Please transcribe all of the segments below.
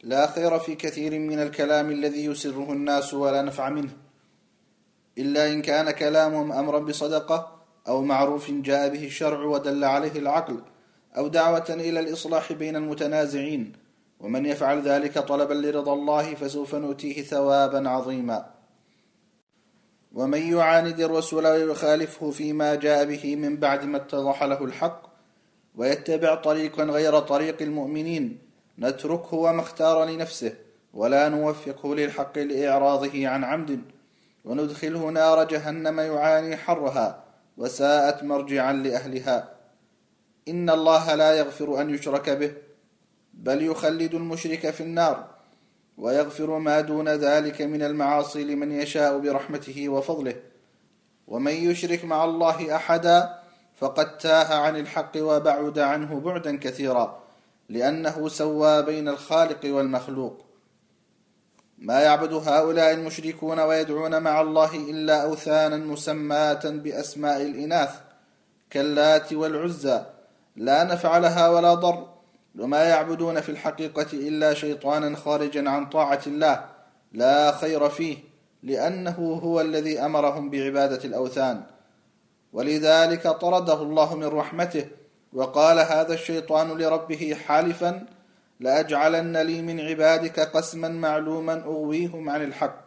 لا خير في كثير من الكلام الذي يسره الناس ولا نفع منه، إلا إن كان كلامهم أمرا بصدقة أو معروف جاء به الشرع ودل عليه العقل، أو دعوة إلى الإصلاح بين المتنازعين، ومن يفعل ذلك طلبا لرضا الله فسوف نؤتيه ثوابا عظيما. ومن يعاند الرسول ويخالفه فيما جاء به من بعد ما اتضح له الحق ويتبع طريقا غير طريق المؤمنين نتركه وما اختار لنفسه، ولا نوفقه للحق لإعراضه عن عمد، وندخله نار جهنم يعاني حرها وساءت مرجعا لأهلها. إن الله لا يغفر أن يشرك به، بل يخلد المشرك في النار، ويغفر ما دون ذلك من المعاصي لمن يشاء برحمته وفضله. ومن يشرك مع الله أحدا فقد تاه عن الحق وبعد عنه بعدا كثيرا، لأنه سوى بين الخالق والمخلوق. ما يعبد هؤلاء المشركون ويدعون مع الله إلا أوثانا مسماة بأسماء الإناث كاللات والعزى، لا نفع لها ولا ضر، وما يعبدون في الحقيقة إلا شيطانا خارجا عن طاعة الله لا خير فيه، لأنه هو الذي أمرهم بعبادة الأوثان، ولذلك طرده الله من رحمته، وقال هذا الشيطان لربه حالفا لأجعلن لي من عبادك قسما معلوما أغويهم عن الحق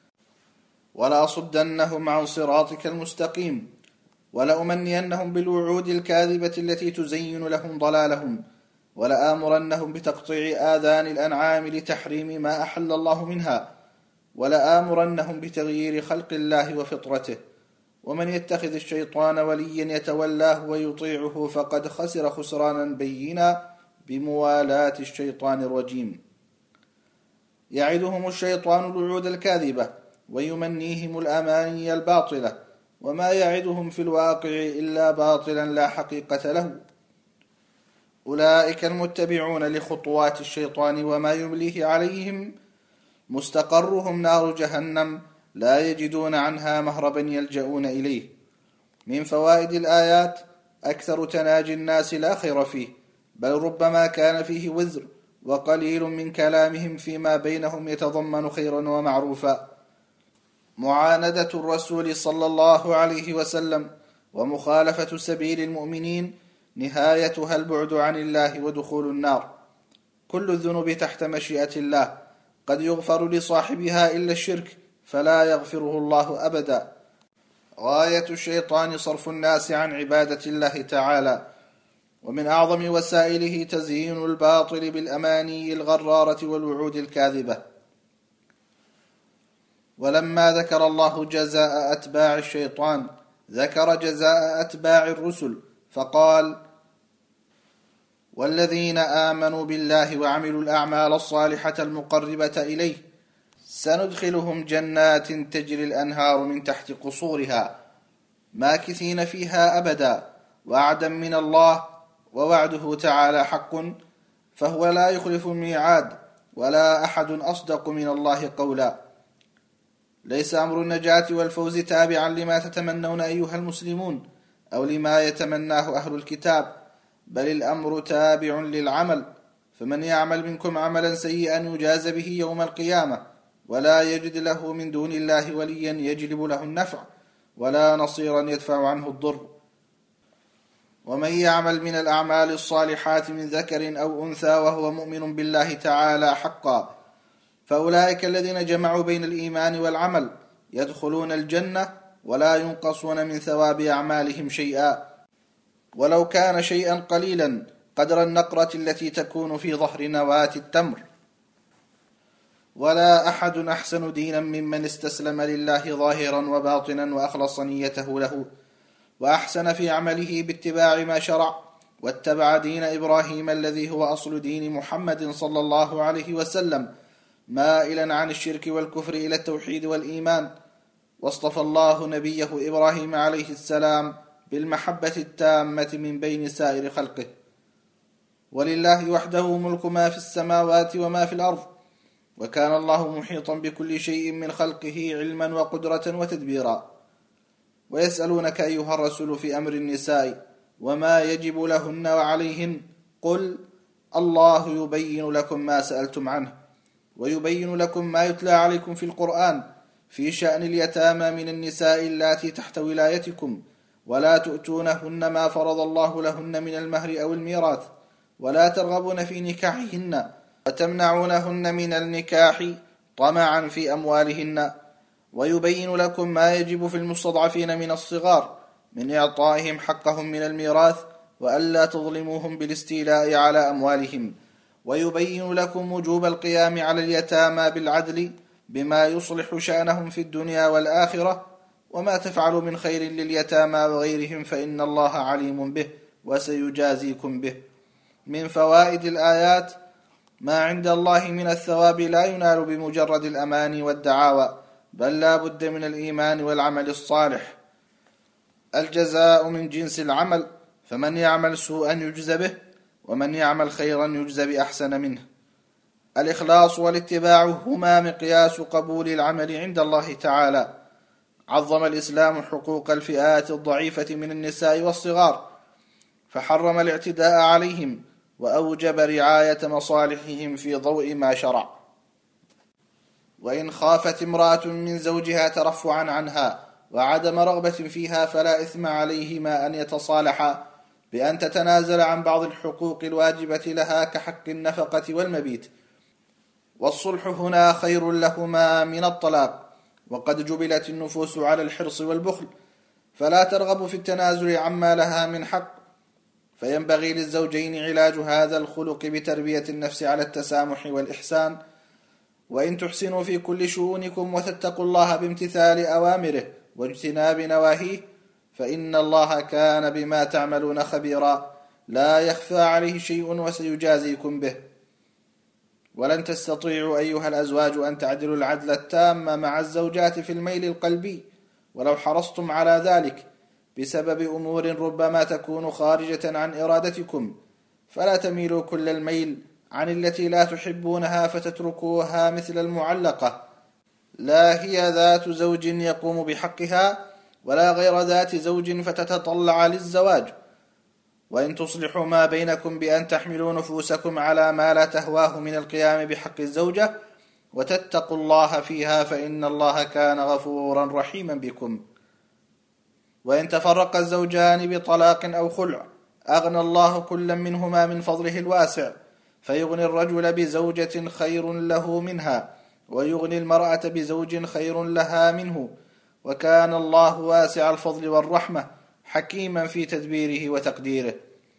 ولأصدنهم عن صراطك المستقيم ولأمنينهم بالوعود الكاذبة التي تزين لهم ضلالهم ولآمرنهم بتقطيع آذان الأنعام لتحريم ما أحل الله منها ولآمرنهم بتغيير خلق الله وفطرته. ومن يتخذ الشيطان وليا يتولاه ويطيعه فقد خسر خسرانا بينا بموالاة الشيطان الرجيم. يعدهم الشيطان الوعود الكاذبة ويمنيهم الأماني الباطلة، وما يعدهم في الواقع إلا باطلا لا حقيقة له. أولئك المتبعون لخطوات الشيطان وما يمليه عليهم مستقرهم نار جهنم لا يجدون عنها مهربا يلجؤون إليه. من فوائد الآيات أكثر تناجي الناس لا خير فيه، بل ربما كان فيه وزر، وقليل من كلامهم فيما بينهم يتضمن خيرا ومعروفا. معاندة الرسول صلى الله عليه وسلم ومخالفة سبيل المؤمنين نهايتها البعد عن الله ودخول النار. كل الذنوب تحت مشيئة الله، قد يغفر لصاحبها إلا الشرك فلا يغفره الله أبدا. غاية الشيطان صرف الناس عن عبادة الله تعالى، ومن أعظم وسائله تزيين الباطل بالأماني الغرارة والوعود الكاذبة. ولما ذكر الله جزاء أتباع الشيطان ذكر جزاء أتباع الرسل فقال: والذين آمنوا بالله وعملوا الأعمال الصالحة المقربة إليه سندخلهم جنات تجري الأنهار من تحت قصورها ماكثين فيها أبدا، وعدا من الله، ووعده تعالى حق فهو لا يخلف الميعاد، ولا أحد أصدق من الله قولا. ليس أمر النجاة والفوز تابعا لما تتمنون أيها المسلمون أو لما يتمناه أهل الكتاب، بل الأمر تابع للعمل، فمن يعمل منكم عملا سيئا يجاز به يوم القيامة ولا يجد له من دون الله وليا يجلب له النفع ولا نصيرا يدفع عنه الضر. ومن يعمل من الأعمال الصالحات من ذكر أو أنثى وهو مؤمن بالله تعالى حقا فأولئك الذين جمعوا بين الإيمان والعمل يدخلون الجنة ولا ينقصون من ثواب أعمالهم شيئا، ولو كان شيئا قليلا قدر النقرة التي تكون في ظهر نواة التمر. ولا أحد أحسن دينا ممن استسلم لله ظاهرا وباطنا وأخلص نيته له وأحسن في عمله باتباع ما شرع، واتبع دين إبراهيم الذي هو أصل دين محمد صلى الله عليه وسلم مائلا عن الشرك والكفر إلى التوحيد والإيمان. واصطفى الله نبيه إبراهيم عليه السلام بالمحبة التامة من بين سائر خلقه. ولله وحده ملك ما في السماوات وما في الأرض، وكان الله محيطا بكل شيء من خلقه علما وقدرة وتدبيرا. ويسألونك أيها الرسول في أمر النساء وما يجب لهن وعليهن، قل الله يبين لكم ما سألتم عنه ويبين لكم ما يتلى عليكم في القرآن في شأن اليتامى من النساء اللاتي تحت ولايتكم، ولا تؤتونهن ما فرض الله لهن من المهر أو الميراث، ولا ترغبون في نكاحهن وتمنعونهن من النكاح طمعا في أموالهن، ويبين لكم ما يجب في المستضعفين من الصغار من إعطائهم حقهم من الميراث، وألا تظلموهم بالاستيلاء على أموالهم، ويبين لكم وجوب القيام على اليتامى بالعدل بما يصلح شأنهم في الدنيا والآخرة، وما تفعلوا من خير لليتامى وغيرهم فإن الله عليم به وسيجازيكم به. من فوائد الآيات: ما عند الله من الثواب لا ينال بمجرد الأماني والدعاوى، بل لا بد من الإيمان والعمل الصالح. الجزاء من جنس العمل، فمن يعمل سوءا يجزى به، ومن يعمل خيرا يجزى بأحسن منه. الإخلاص والاتباع هما مقياس قبول العمل عند الله تعالى. عظم الإسلام حقوق الفئات الضعيفة من النساء والصغار، فحرم الاعتداء عليهم، وأوجب رعاية مصالحهم في ضوء ما شرع. وإن خافت امرأة من زوجها ترفعا عنها وعدم رغبة فيها فلا إثم عليهما أن يتصالحا بأن تتنازل عن بعض الحقوق الواجبة لها كحق النفقة والمبيت، والصلح هنا خير لهما من الطلاق. وقد جبلت النفوس على الحرص والبخل، فلا ترغب في التنازل عما لها من حق، فينبغي للزوجين علاج هذا الخلق بتربية النفس على التسامح والإحسان. وإن تحسنوا في كل شؤونكم وتتقوا الله بامتثال أوامره واجتناب نواهيه فإن الله كان بما تعملون خبيرا، لا يخفى عليه شيء وسيجازيكم به. ولن تستطيعوا أيها الأزواج أن تعدلوا العدل التام مع الزوجات في الميل القلبي ولو حرصتم على ذلك، بسبب أمور ربما تكون خارجة عن إرادتكم، فلا تميلوا كل الميل عن التي لا تحبونها فتتركوها مثل المعلقة، لا هي ذات زوج يقوم بحقها ولا غير ذات زوج فتتطلع للزواج. وإن تصلحوا ما بينكم بأن تحملوا نفوسكم على ما لا تهواه من القيام بحق الزوجة وتتقوا الله فيها فإن الله كان غفورا رحيما بكم. وإن تفرق الزوجان بطلاق أو خلع أغنى الله كلا منهما من فضله الواسع، فيغني الرجل بزوجة خير له منها، ويغني المرأة بزوج خير لها منه، وكان الله واسع الفضل والرحمة حكيما في تدبيره وتقديره.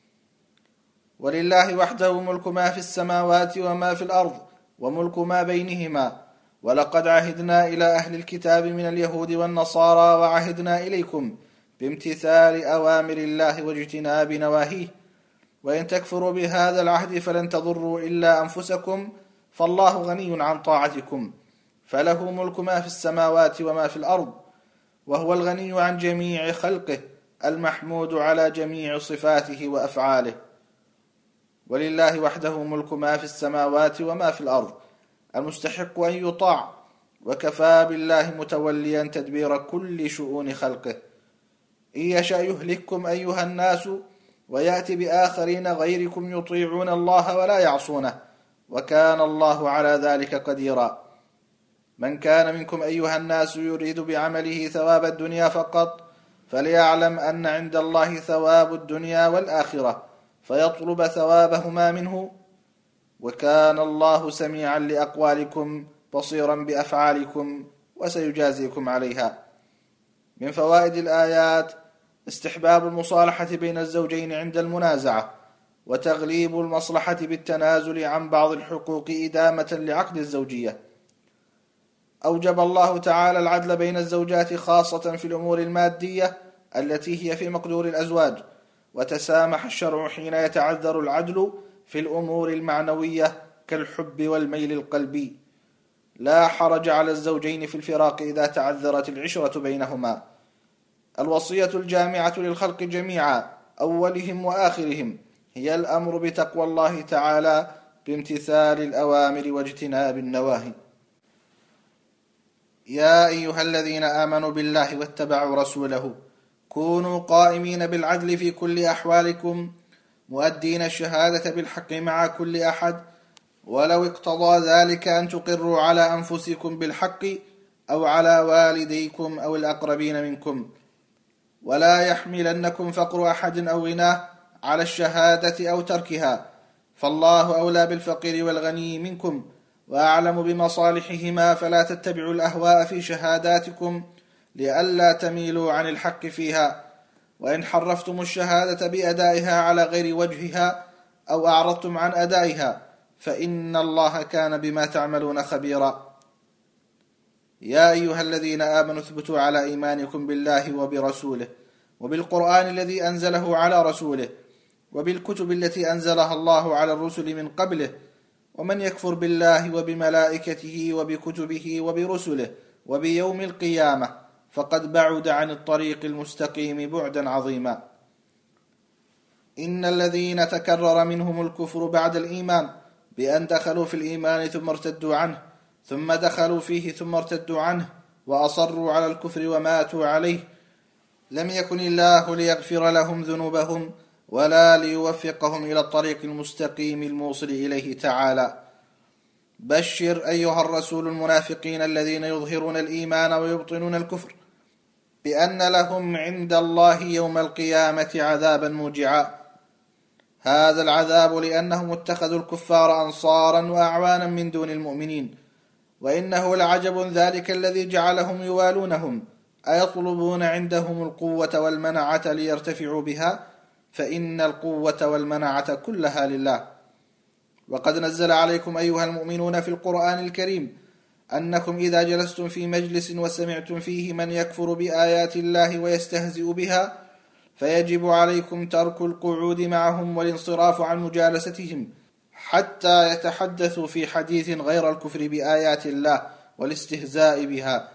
ولله وحده ملك ما في السماوات وما في الأرض وملك ما بينهما. ولقد عهدنا إلى أهل الكتاب من اليهود والنصارى وعهدنا إليكم بامتثال أوامر الله واجتناب نواهيه، وإن تكفروا بهذا العهد فلن تضروا إلا أنفسكم، فالله غني عن طاعتكم، فله ملك ما في السماوات وما في الأرض، وهو الغني عن جميع خلقه المحمود على جميع صفاته وأفعاله. ولله وحده ملك ما في السماوات وما في الأرض المستحق أن يطاع، وكفى بالله متوليا تدبير كل شؤون خلقه. إن يشأ يهلككم أيها الناس ويأتي بآخرين غيركم يطيعون الله ولا يعصونه، وكان الله على ذلك قديرا. من كان منكم أيها الناس يريد بعمله ثواب الدنيا فقط فليعلم أن عند الله ثواب الدنيا والآخرة، فيطلب ثوابهما منه، وكان الله سميعا لأقوالكم بصيرا بأفعالكم وسيجازيكم عليها. من فوائد الآيات: استحباب المصالحة بين الزوجين عند المنازعة، وتغليب المصلحة بالتنازل عن بعض الحقوق إدامة لعقد الزوجية. أوجب الله تعالى العدل بين الزوجات خاصة في الأمور المادية التي هي في مقدور الأزواج، وتسامح الشرع حين يتعذر العدل في الأمور المعنوية كالحب والميل القلبي. لا حرج على الزوجين في الفراق إذا تعذرت العشرة بينهما. الوصية الجامعة للخلق جميعا أولهم وآخرهم هي الأمر بتقوى الله تعالى بامتثال الأوامر واجتناب النواهي. يا أيها الذين آمنوا بالله واتبعوا رسوله كونوا قائمين بالعدل في كل أحوالكم، مؤدين الشهادة بالحق مع كل أحد، ولو اقتضى ذلك أن تقروا على أنفسكم بالحق أو على والديكم أو الأقربين منكم، ولا يحملنكم فقر أحد أو غناه على الشهادة أو تركها، فالله أولى بالفقير والغني منكم وأعلم بمصالحهما، فلا تتبعوا الأهواء في شهاداتكم لئلا تميلوا عن الحق فيها، وإن حرفتم الشهادة بأدائها على غير وجهها أو أعرضتم عن أدائها فإن الله كان بما تعملون خبيرا. يا أيها الذين آمنوا اثبتوا على إيمانكم بالله وبرسوله وبالقرآن الذي أنزله على رسوله وبالكتب التي أنزلها الله على الرسل من قبله، ومن يكفر بالله وبملائكته وبكتبه وبرسله وبيوم القيامة فقد بعد عن الطريق المستقيم بعدا عظيما. إن الذين تكرر منهم الكفر بعد الإيمان بأن دخلوا في الإيمان ثم ارتدوا عنه، ثم دخلوا فيه ثم ارتدوا عنه وأصروا على الكفر وماتوا عليه، لم يكن الله ليغفر لهم ذنوبهم ولا ليوفقهم إلى الطريق المستقيم الموصل إليه تعالى. بشر أيها الرسول المنافقين الذين يظهرون الإيمان ويبطنون الكفر بأن لهم عند الله يوم القيامة عذابا موجعا. هذا العذاب لأنهم اتخذوا الكفار أنصارا وأعوانا من دون المؤمنين، وإنه لعجب ذلك الذي جعلهم يوالونهم، أيطلبون عندهم القوة والمنعة ليرتفعوا بها، فإن القوة والمنعة كلها لله. وقد نزل عليكم أيها المؤمنون في القرآن الكريم أنكم إذا جلستم في مجلس وسمعتم فيه من يكفر بآيات الله ويستهزئ بها فيجب عليكم ترك القعود معهم والانصراف عن مجالستهم حتى يتحدثوا في حديث غير الكفر بآيات الله والاستهزاء بها.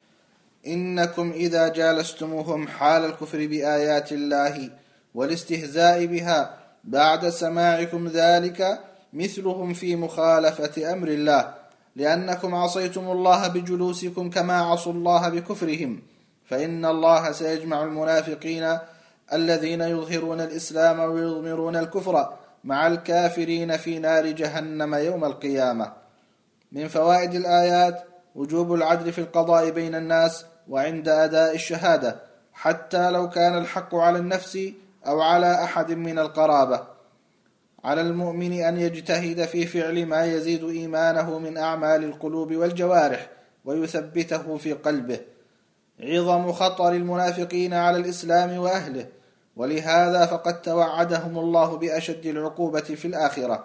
إنكم إذا جالستموهم حال الكفر بآيات الله والاستهزاء بها بعد سماعكم ذلك مثلهم في مخالفة أمر الله، لأنكم عصيتم الله بجلوسكم كما عصوا الله بكفرهم، فإن الله سيجمع المنافقين الذين يظهرون الإسلام ويضمرون الكفر مع الكافرين في نار جهنم يوم القيامة. من فوائد الآيات وجوب العدل في القضاء بين الناس وعند أداء الشهادة، حتى لو كان الحق على النفس أو على أحد من القرابة. على المؤمن أن يجتهد في فعل ما يزيد إيمانه من أعمال القلوب والجوارح ويثبته في قلبه. عظم خطر المنافقين على الإسلام وأهله، ولهذا فقد توعدهم الله بأشد العقوبة في الآخرة.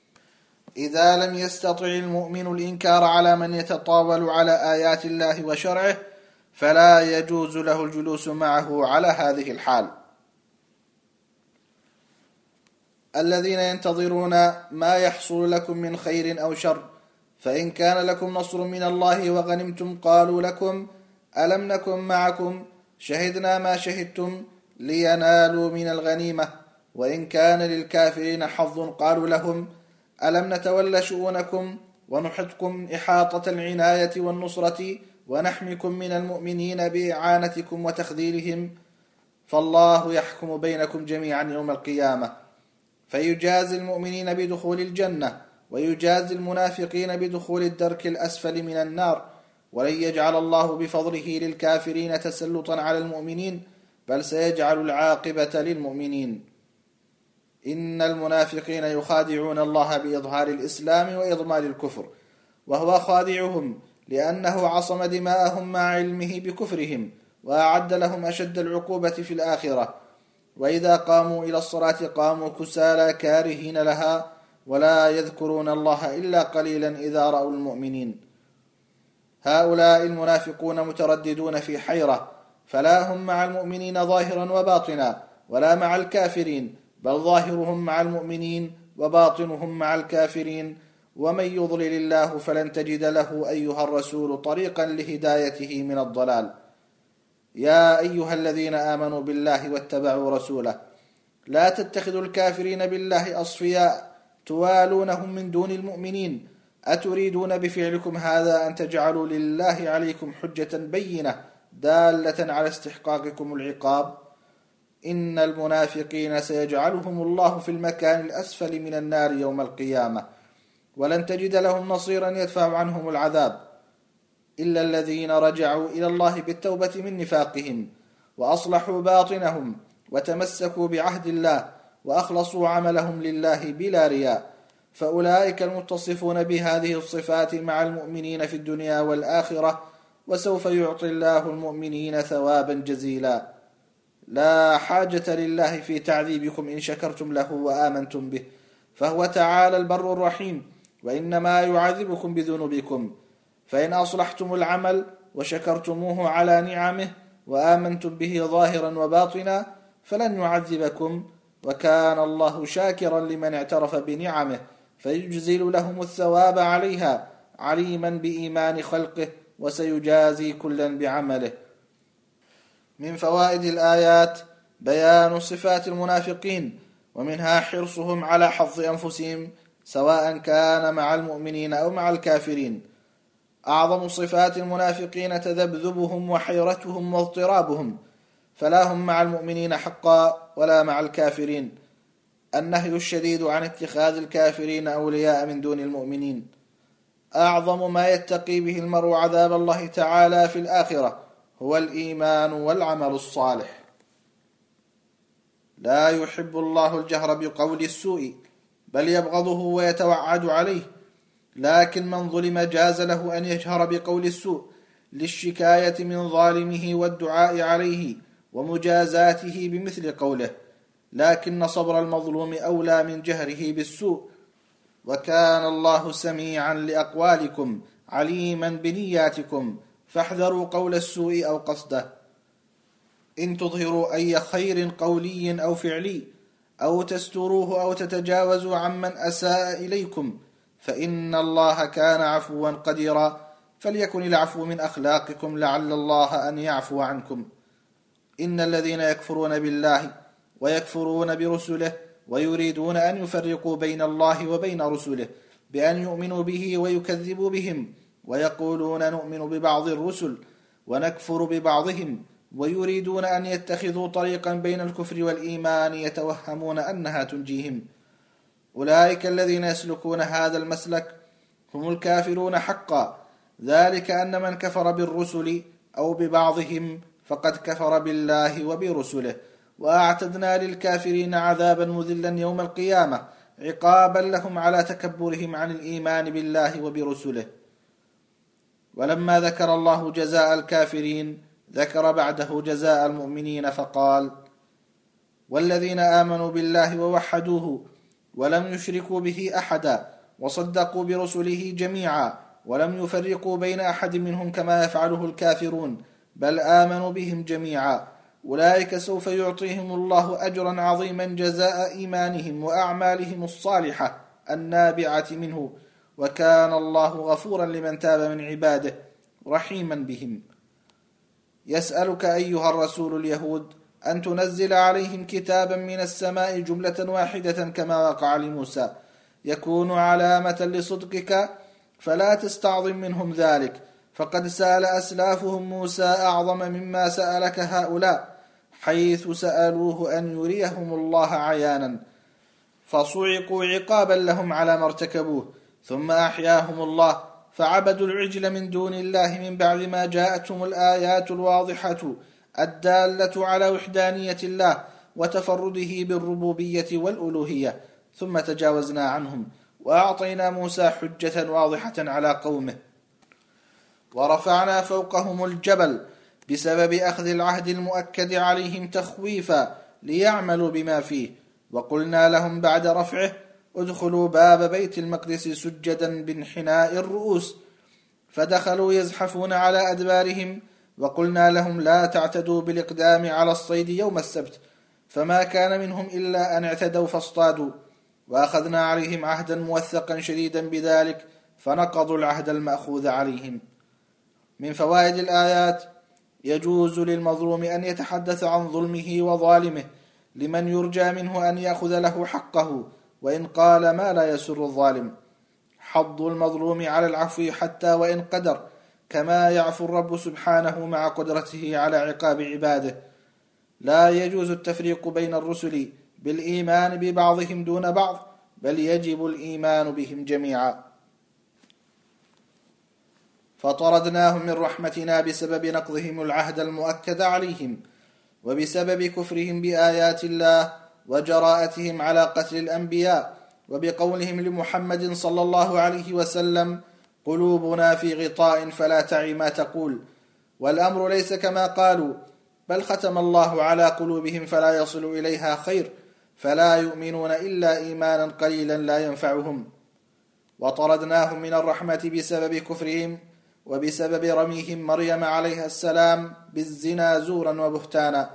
إذا لم يستطع المؤمن الإنكار على من يتطاول على آيات الله وشرعه فلا يجوز له الجلوس معه على هذه الحال. الذين ينتظرون ما يحصل لكم من خير أو شر، فإن كان لكم نصر من الله وغنمتم قالوا لكم ألم نكن معكم شهدنا ما شهدتم لينالوا من الغنيمة، وإن كان للكافرين حظ قالوا لهم ألم نتولى شؤونكم ونحطكم إحاطة العناية والنصرة ونحمكم من المؤمنين بإعانتكم وتخذيلهم، فالله يحكم بينكم جميعا يوم القيامة فيجازي المؤمنين بدخول الجنة ويجازي المنافقين بدخول الدرك الأسفل من النار، ولن يجعل الله بفضله للكافرين تسلطا على المؤمنين، بل سيجعل العاقبة للمؤمنين. إن المنافقين يخادعون الله بإظهار الإسلام وإضمار الكفر، وهو خادعهم لأنه عصم دماءهم مع علمه بكفرهم، وأعد لهم أشد العقوبة في الآخرة. وإذا قاموا إلى الصلاة قاموا كسالى كارهين لها، ولا يذكرون الله إلا قليلا إذا رأوا المؤمنين. هؤلاء المنافقون مترددون في حيرة، فلا هم مع المؤمنين ظاهرا وباطنا ولا مع الكافرين، بل ظاهرهم مع المؤمنين وباطنهم مع الكافرين، ومن يضلل الله فلن تجد له أيها الرسول طريقا لهدايته من الضلال. يا أيها الذين آمنوا بالله واتبعوا رسوله لا تتخذوا الكافرين بالله أصفياء توالونهم من دون المؤمنين، أتريدون بفعلكم هذا أن تجعلوا لله عليكم حجة بينة دالة على استحقاقكم العقاب؟ إن المنافقين سيجعلهم الله في المكان الأسفل من النار يوم القيامة، ولن تجد لهم نصيرا يدفع عنهم العذاب إلا الذين رجعوا إلى الله بالتوبة من نفاقهم وأصلحوا باطنهم وتمسكوا بعهد الله وأخلصوا عملهم لله بلا رياء، فأولئك المتصفون بهذه الصفات مع المؤمنين في الدنيا والآخرة، وسوف يعطي الله المؤمنين ثوابا جزيلا. لا حاجة لله في تعذيبكم إن شكرتم له وآمنتم به، فهو تعالى البر الرحيم، وإنما يعذبكم بذنوبكم. فإن أصلحتم العمل وشكرتموه على نعمه وآمنتم به ظاهرا وباطنا فلن يعذبكم، وكان الله شاكرا لمن اعترف بنعمه فيجزل لهم الثواب عليها، عليما بإيمان خلقه، وسيجازي كلا بعمله. من فوائد الآيات بيان صفات المنافقين، ومنها حرصهم على حظ أنفسهم سواء كان مع المؤمنين أو مع الكافرين. أعظم صفات المنافقين تذبذبهم وحيرتهم واضطرابهم، فلا هم مع المؤمنين حقا ولا مع الكافرين. النهي الشديد عن اتخاذ الكافرين أولياء من دون المؤمنين. أعظم ما يتقي به المرء عذاب الله تعالى في الآخرة هو الإيمان والعمل الصالح. لا يحب الله الجهر بقول السوء، بل يبغضه ويتوعد عليه، لكن من ظلم جاز له أن يجهر بقول السوء للشكاية من ظالمه والدعاء عليه ومجازاته بمثل قوله، لكن صبر المظلوم أولى من جهره بالسوء. وكان الله سميعا لأقوالكم عليما بنياتكم، فاحذروا قول السوء أو قصده. إن تظهروا أي خير قولي أو فعلي أو تستروه أو تتجاوزوا عمن أساء إليكم فإن الله كان عفوا قديرا، فليكن العفو من أخلاقكم لعل الله أن يعفو عنكم. إن الذين يكفرون بالله ويكفرون برسله ويريدون أن يفرقوا بين الله وبين رسله بأن يؤمنوا به ويكذبوا بهم، ويقولون نؤمن ببعض الرسل ونكفر ببعضهم، ويريدون أن يتخذوا طريقا بين الكفر والإيمان يتوهمون أنها تنجيهم. أولئك الذين يسلكون هذا المسلك هم الكافرون حقا، ذلك أن من كفر بالرسل أو ببعضهم فقد كفر بالله وبرسله، وأعتدنا للكافرين عذابا مذلا يوم القيامة، عقابا لهم على تكبرهم عن الإيمان بالله وبرسله. ولما ذكر الله جزاء الكافرين ذكر بعده جزاء المؤمنين فقال: والذين آمنوا بالله ووحدوه ولم يشركوا به أحدا وصدقوا برسله جميعا ولم يفرقوا بين أحد منهم كما يفعله الكافرون، بل آمنوا بهم جميعا، أولئك سوف يعطيهم الله أجرا عظيما جزاء إيمانهم وأعمالهم الصالحة النابعة منه، وكان الله غفورا لمن تاب من عباده رحيما بهم. يسألك أيها الرسول اليهود أن تنزل عليهم كتابا من السماء جملة واحدة كما وقع لموسى، يكون علامة لصدقك، فلا تستعظم منهم ذلك، فقد سأل أسلافهم موسى أعظم مما سألك هؤلاء، حيث سألوه أن يريهم الله عيانا، فصعقوا عقابا لهم على ما ارتكبوه، ثم أحياهم الله فعبدوا العجل من دون الله من بعد ما جاءتهم الآيات الواضحة الدالة على وحدانية الله وتفرده بالربوبية والألوهية، ثم تجاوزنا عنهم وأعطينا موسى حجة واضحة على قومه، ورفعنا فوقهم الجبل بسبب أخذ العهد المؤكد عليهم تخويفا ليعملوا بما فيه، وقلنا لهم بعد رفعه: ادخلوا باب بيت المقدس سجدا بانحناء الرؤوس، فدخلوا يزحفون على أدبارهم، وقلنا لهم: لا تعتدوا بالإقدام على الصيد يوم السبت، فما كان منهم إلا أن اعتدوا فاصطادوا، وأخذنا عليهم عهدا موثقا شديدا بذلك، فنقضوا العهد المأخوذ عليهم. من فوائد الآيات: يجوز للمظلوم أن يتحدث عن ظلمه وظالمه لمن يرجى منه أن يأخذ له حقه، وإن قال ما لا يسر الظالم. حض المظلوم على العفو حتى وإن قدر، كما يعفو الرب سبحانه مع قدرته على عقاب عباده. لا يجوز التفريق بين الرسل بالإيمان ببعضهم دون بعض، بل يجب الإيمان بهم جميعا. فطردناهم من رحمتنا بسبب نقضهم العهد المؤكد عليهم، وبسبب كفرهم بآيات الله وجراءتهم على قتل الأنبياء، وبقولهم لمحمد صلى الله عليه وسلم: قلوبنا في غطاء فلا تعي ما تقول. والأمر ليس كما قالوا، بل ختم الله على قلوبهم فلا يصل إليها خير، فلا يؤمنون إلا إيمانا قليلا لا ينفعهم. وطردناهم من الرحمة بسبب كفرهم، وبسبب رميهم مريم عليها السلام بالزنا زورا وبهتانا.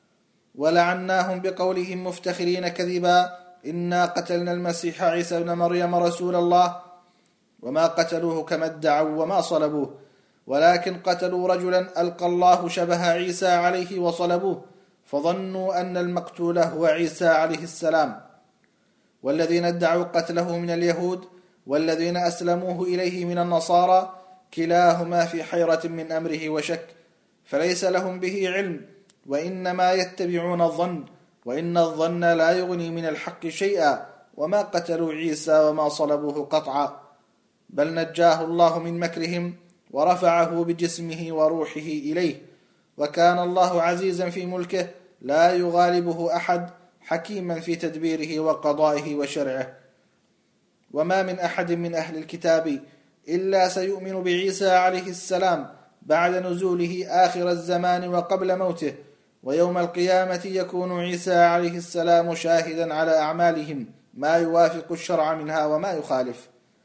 ولعناهم بقولهم مفتخرين كذبا: إنا قتلنا المسيح عيسى بن مريم رسول الله، وما قتلوه كما ادعوا وما صلبوه، ولكن قتلوا رجلا ألقى الله شبه عيسى عليه وصلبوه، فظنوا أن المقتول هو عيسى عليه السلام. والذين ادعوا قتله من اليهود، والذين أسلموه إليه من النصارى، كلاهما في حيرة من أمره وشك، فليس لهم به علم، وإنما يتبعون الظن، وإن الظن لا يغني من الحق شيئا، وما قتلوا عيسى وما صلبوه قطعا، بل نجاه الله من مكرهم ورفعه بجسمه وروحه إليه، وكان الله عزيزا في ملكه لا يغالبه أحد، حكيما في تدبيره وقضائه وشرعه. وما من أحد من أهل الكتاب إلا سيؤمن بعيسى عليه السلام بعد نزوله آخر الزمان وقبل موته، ويوم القيامة يكون عيسى عليه السلام شاهدا على أعمالهم ما يوافق الشرع منها وما يخالف.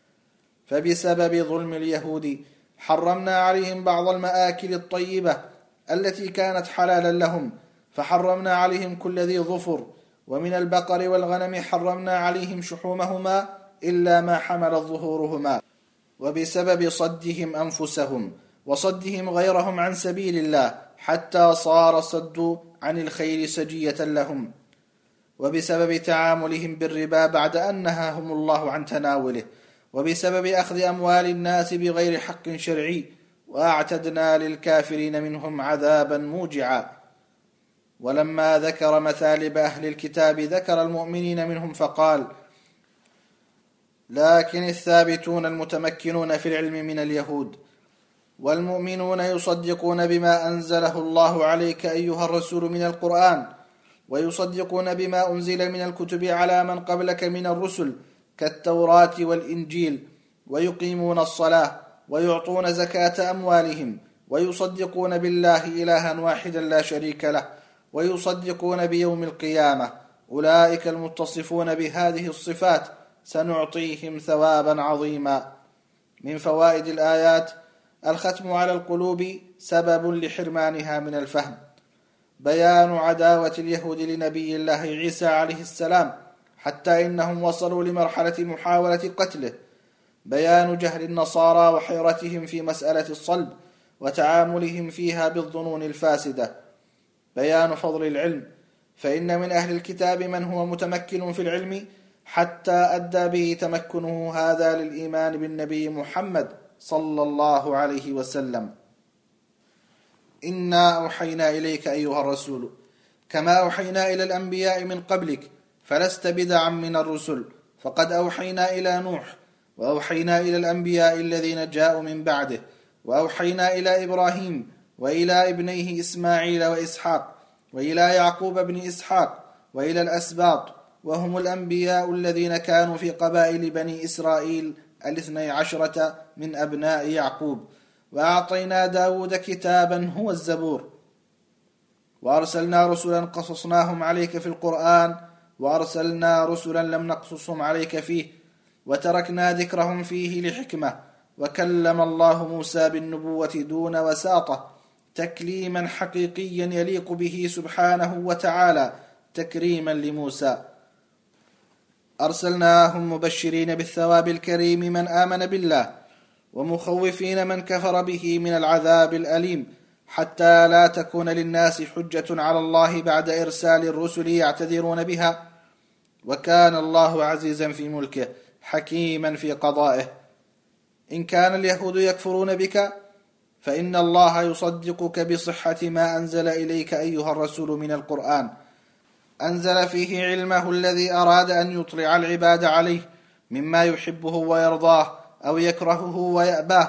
فبسبب ظلم اليهود حرمنا عليهم بعض المآكل الطيبة التي كانت حلالا لهم، فحرمنا عليهم كل ذي ظفر، ومن البقر والغنم حرمنا عليهم شحومهما إلا ما حملت ظهورهما. وبسبب صدهم أنفسهم وصدهم غيرهم عن سبيل الله حتى صار صد عن الخير سجية لهم، وبسبب تعاملهم بالربا بعد أن نهاهم الله عن تناوله، وبسبب أخذ أموال الناس بغير حق شرعي، وأعتدنا للكافرين منهم عذابا موجعا. ولما ذكر مثالب أهل الكتاب ذكر المؤمنين منهم فقال: لكن الثابتون المتمكنون في العلم من اليهود والمؤمنون يصدقون بما أنزله الله عليك أيها الرسول من القرآن، ويصدقون بما أنزل من الكتب على من قبلك من الرسل كالتوراة والإنجيل، ويقيمون الصلاة ويعطون زكاة أموالهم، ويصدقون بالله إلها واحدا لا شريك له، ويصدقون بيوم القيامة. أولئك المتصفون بهذه الصفات سنعطيهم ثوابا عظيما. من فوائد الآيات: الختم على القلوب سبب لحرمانها من الفهم، بيان عداوة اليهود لنبي الله عيسى عليه السلام حتى إنهم وصلوا لمرحلة محاولة قتله، بيان جهل النصارى وحيرتهم في مسألة الصلب وتعاملهم فيها بالظنون الفاسدة، بيان فضل العلم، فإن من أهل الكتاب من هو متمكن في العلم حتى أدى به تمكنه هذا للإيمان بالنبي محمد صلى الله عليه وسلم. إنا أوحينا إليك أيها الرسول كما أوحينا إلى الأنبياء من قبلك فلست بدعا من الرسل، فقد أوحينا إلى نوح، وأوحينا إلى الأنبياء الذين جاءوا من بعده، وأوحينا إلى إبراهيم وإلى ابنيه إسماعيل وإسحاق، وإلى يعقوب بن إسحاق، وإلى الأسباط، وهم الأنبياء الذين كانوا في قبائل بني إسرائيل 12 من أبناء يعقوب، وأعطينا داود كتابا هو الزبور، وأرسلنا رسلا قصصناهم عليك في القرآن، وأرسلنا رسلا لم نقصصهم عليك فيه، وتركنا ذكرهم فيه لحكمة، وكلم الله موسى بالنبوة دون وساطة تكليما حقيقيا يليق به سبحانه وتعالى تكريما لموسى. أرسلناهم مبشرين بالثواب الكريم من آمن بالله، ومخوفين من كفر به من العذاب الأليم، حتى لا تكون للناس حجة على الله بعد إرسال الرسل يعتذرون بها. وكان الله عزيزا في ملكه حكيما في قضائه. إن كان اليهود يكفرون بك فإن الله يصدقك بصحة ما أنزل إليك أيها الرسول من القرآن، أنزل فيه علمه الذي أراد أن يطلع العباد عليه مما يحبه ويرضاه أو يكرهه ويأباه،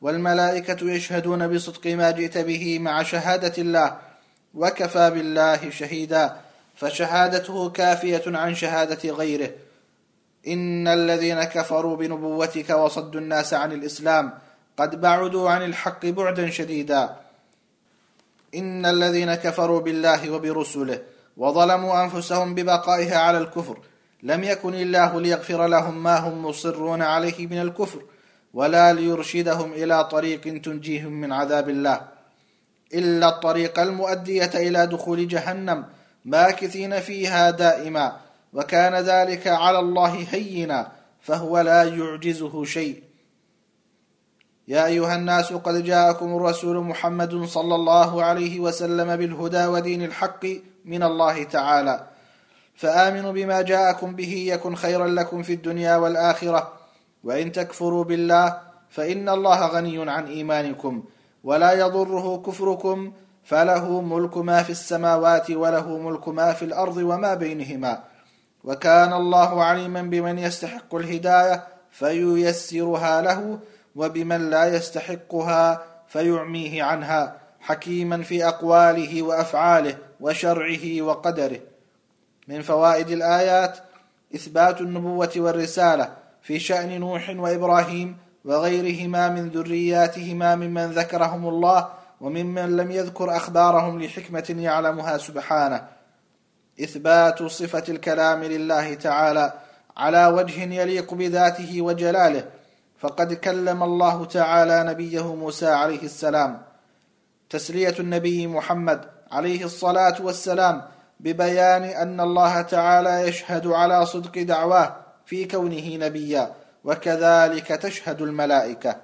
والملائكة يشهدون بصدق ما جئت به مع شهادة الله، وكفى بالله شهيدا، فشهادته كافية عن شهادة غيره. إن الذين كفروا بنبوتك وصدوا الناس عن الإسلام قد بعدوا عن الحق بعدا شديدا. إن الذين كفروا بالله وبرسله وظلموا أنفسهم ببقائها على الكفر لم يكن الله ليغفر لهم ما هم مصرون عليه من الكفر، ولا ليرشدهم إلى طريق تنجيهم من عذاب الله، إلا الطريق المؤدية إلى دخول جهنم ماكثين فيها دائما، وكان ذلك على الله هينا، فهو لا يعجزه شيء. يا أيها الناس قد جاءكم الرسول محمد صلى الله عليه وسلم بالهدى ودين الحق من الله تعالى، فآمنوا بما جاءكم به يكن خيرا لكم في الدنيا والآخرة، وإن تكفروا بالله فإن الله غني عن إيمانكم ولا يضره كفركم، فله ملك ما في السماوات وله ملك ما في الأرض وما بينهما، وكان الله عليما بمن يستحق الهداية فييسرها له، وبمن لا يستحقها فيعميه عنها، حكيما في أقواله وأفعاله وشرعه وقدره. من فوائد الآيات إثبات النبوة والرسالة في شأن نوح وإبراهيم وغيرهما من ذرياتهما ممن ذكرهم الله وممن لم يذكر أخبارهم لحكمة يعلمها سبحانه. إثبات صفة الكلام لله تعالى على وجه يليق بذاته وجلاله، فقد كلم الله تعالى نبيه موسى عليه السلام. تسلية النبي محمد عليه الصلاة والسلام ببيان أن الله تعالى يشهد على صدق دعواه في كونه نبيا، وكذلك تشهد الملائكة.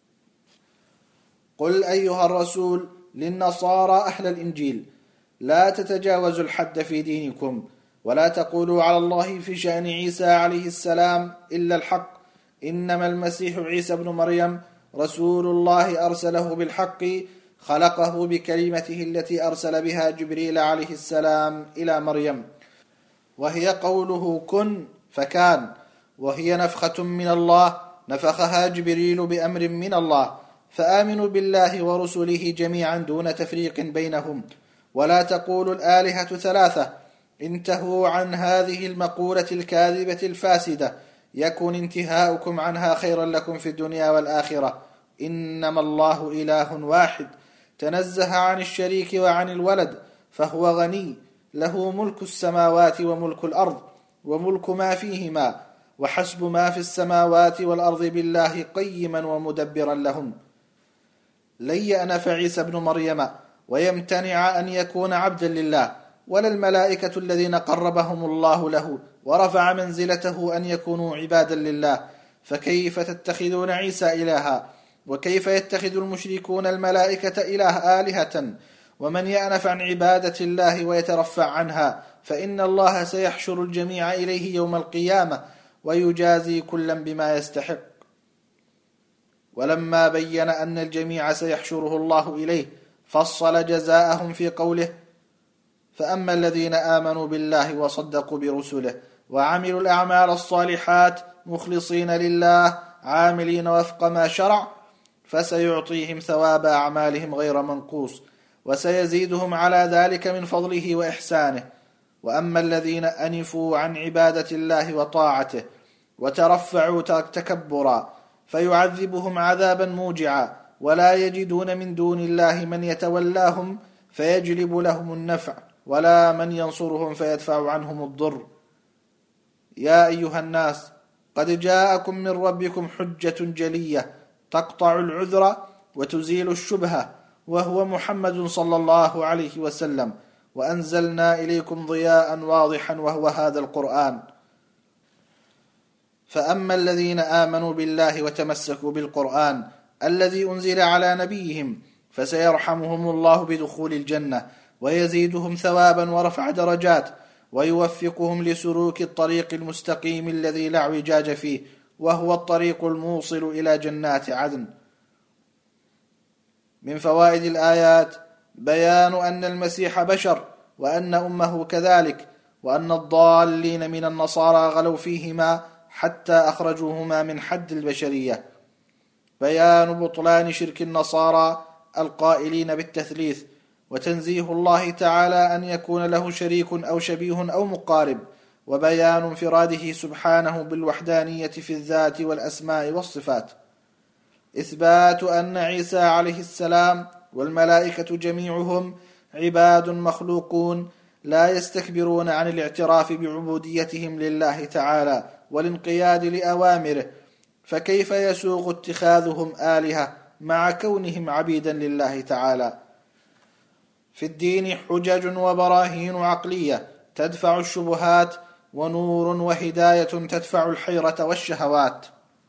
قل أيها الرسول للنصارى أهل الإنجيل لا تتجاوزوا الحد في دينكم، ولا تقولوا على الله في شأن عيسى عليه السلام إلا الحق، إنما المسيح عيسى بن مريم رسول الله أرسله بالحق، خلقه بكلمته التي أرسل بها جبريل عليه السلام إلى مريم، وهي قوله كن فكان، وهي نفخة من الله نفخها جبريل بأمر من الله. فآمنوا بالله ورسله جميعا دون تفريق بينهم، ولا تقولوا الآلهة ثلاثة، انتهوا عن هذه المقولة الكاذبة الفاسدة، يكون انتهاؤكم عنها خيرا لكم في الدنيا والآخرة. إنما الله إله واحد، تنزه عن الشريك وعن الولد، فهو غني، له ملك السماوات وملك الأرض وملك ما فيهما، وحسب ما في السماوات والأرض بالله قيما ومدبرا لهم. لن يأنف عيسى بن مريم ويمتنع أن يكون عبدا لله، ولا الملائكة الذين قربهم الله له ورفع منزلته أن يكونوا عبادا لله، فكيف تتخذون عيسى إلها؟ وكيف يتخذ المشركون الملائكة آلهة؟ ومن يأنف عن عبادة الله ويترفع عنها فإن الله سيحشر الجميع إليه يوم القيامة ويجازي كلا بما يستحق. ولما بين أن الجميع سيحشره الله إليه فصل جزاءهم في قوله: فأما الذين آمنوا بالله وصدقوا برسله وعملوا الأعمال الصالحات مخلصين لله عاملين وفق ما شرع فسيعطيهم ثواب أعمالهم غير منقوص، وسيزيدهم على ذلك من فضله وإحسانه. وأما الذين أنفوا عن عبادة الله وطاعته وترفعوا تكبرا فيعذبهم عذابا موجعا، ولا يجدون من دون الله من يتولاهم فيجلب لهم النفع، ولا من ينصرهم فيدفع عنهم الضر. يا أيها الناس قد جاءكم من ربكم حجة جلية تقطع العذر وتزيل الشبهة، وهو محمد صلى الله عليه وسلم، وأنزلنا إليكم ضياء واضحا وهو هذا القرآن. فأما الذين آمنوا بالله وتمسكوا بالقرآن الذي أنزل على نبيهم فسيرحمهم الله بدخول الجنة، ويزيدهم ثوابا ورفع درجات، ويوفقهم لسلوك الطريق المستقيم الذي لا اعوجاج فيه، وهو الطريق الموصل إلى جنات عدن. من فوائد الآيات بيان أن المسيح بشر، وأن أمه كذلك، وأن الضالين من النصارى غلوا فيهما حتى أخرجوهما من حد البشرية. بيان بطلان شرك النصارى القائلين بالتثليث، وتنزيه الله تعالى أن يكون له شريك أو شبيه أو مقارب، وبيان انفراده سبحانه بالوحدانية في الذات والأسماء والصفات. إثبات أن عيسى عليه السلام والملائكة جميعهم عباد مخلوقون لا يستكبرون عن الاعتراف بعبوديتهم لله تعالى والانقياد لأوامره، فكيف يسوغ اتخاذهم آلهة مع كونهم عبيدا لله تعالى؟ في الدين حجج وبراهين عقلية تدفع الشبهات، ونور وهداية تدفع الحيرة والشهوات.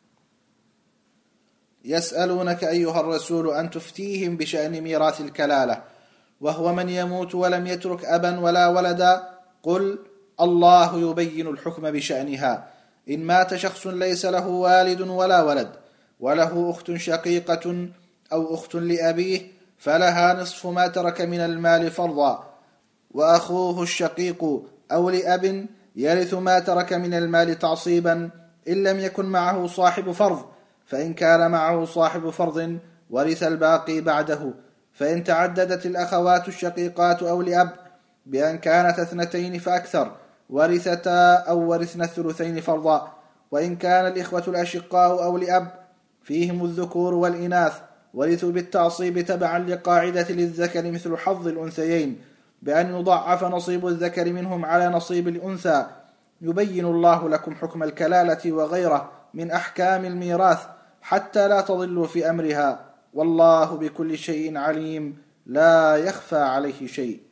يسألونك أيها الرسول أن تفتيهم بشأن ميراث الكلالة، وهو من يموت ولم يترك أبا ولا ولدا. قل الله يبين الحكم بشأنها. إن مات شخص ليس له والد ولا ولد، وله أخت شقيقة أو أخت لأبيه، فلها نصف ما ترك من المال فرضا، وأخوه الشقيق أو لأب يرث ما ترك من المال تعصيبا إن لم يكن معه صاحب فرض، فإن كان معه صاحب فرض ورث الباقي بعده. فإن تعددت الأخوات الشقيقات أو لأب بأن كانت 2 فأكثر ورثتا أو ورثنا الثلثين فرضا. وإن كان الإخوة الأشقاء أو لأب فيهم الذكور والإناث ورثوا بالتعصيب تبعا لقاعدة للذكر مثل حظ الأنثيين، بأن يضعف نصيب الذكر منهم على نصيب الأنثى. يبين الله لكم حكم الكلالة وغيره من أحكام الميراث حتى لا تضلوا في أمرها، والله بكل شيء عليم، لا يخفى عليه شيء.